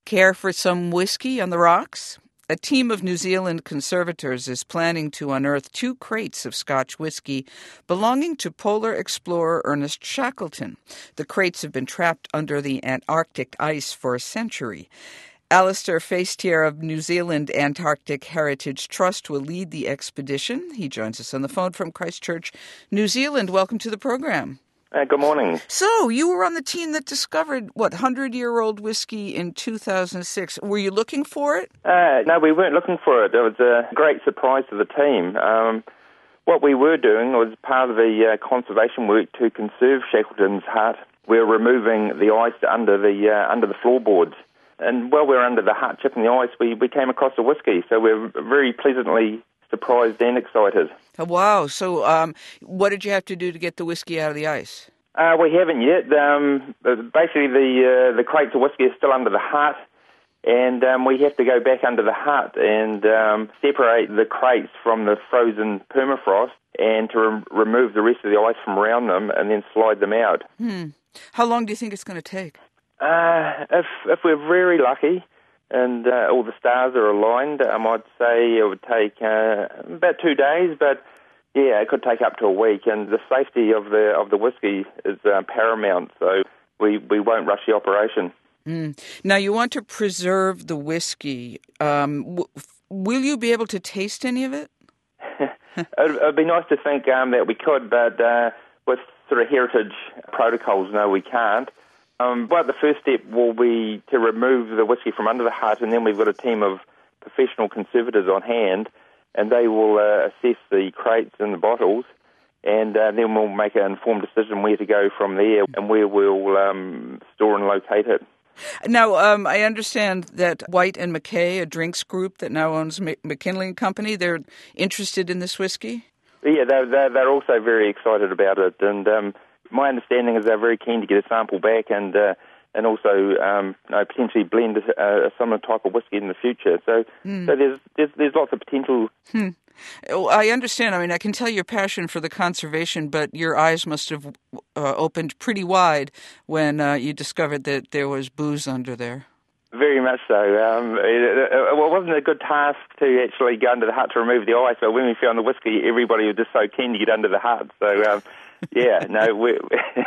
Care for some whiskey on the rocks? A team of New Zealand conservators is planning to unearth 2 crates of Scotch whiskey belonging to polar explorer Ernest Shackleton. The crates have been trapped under the Antarctic ice for a century. Alistair Feistier of New Zealand Antarctic Heritage Trust will lead the expedition. He joins us on the phone from Christchurch, New Zealand. Welcome to the program. Good morning. So, you were on the team that discovered, 100-year-old whiskey in 2006. Were you looking for it? No, we weren't looking for it. It was a great surprise to the team. What we were doing was part of the conservation work to conserve Shackleton's hut. We're removing the ice under the floorboards. And while we were under the hut chipping the ice, we came across a whiskey. So we're very pleasantly surprised and excited. Oh, wow. So what did you have to do to get the whiskey out of the ice? We haven't yet. Basically, the crates of whiskey are still under the hut, and we have to go back under the hut and separate the crates from the frozen permafrost and to remove the rest of the ice from around them and then slide them out. How long do you think it's going to take? If we're very lucky and all the stars are aligned, I might say it would take about 2 days, but yeah, it could take up to a week. And the safety of the whiskey is paramount, so we won't rush the operation. Now, you want to preserve the whiskey. Will you be able to taste any of it? It'd be nice to think that we could, but with sort of heritage protocols, no, we can't. But the first step will be to remove the whiskey from under the hut, and then we've got a team of professional conservators on hand, and they will assess the crates and the bottles, and then we'll make an informed decision where to go from there and where we'll store and locate it. Now, I understand that White and Mackay, a drinks group that now owns McKinley & Company, they're interested in this whiskey? Yeah, they're also very excited about it, and my understanding is they're very keen to get a sample back and also potentially blend a similar type of whiskey in the future. So there's lots of potential. I understand. I mean, I can tell your passion for the conservation, but your eyes must have opened pretty wide when you discovered that there was booze under there. Very much so. It wasn't a good task to actually go under the hut to remove the ice, but when we found the whiskey, everybody was just so keen to get under the hut. So, yeah, no, we're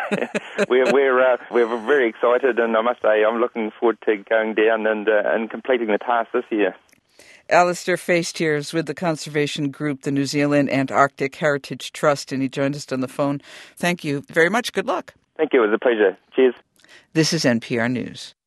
very excited, and I must say I'm looking forward to going down and completing the task this year. Alistair Feistier is with the conservation group, the New Zealand Antarctic Heritage Trust, and he joined us on the phone. Thank you very much. Good luck. Thank you. It was a pleasure. Cheers. This is NPR News.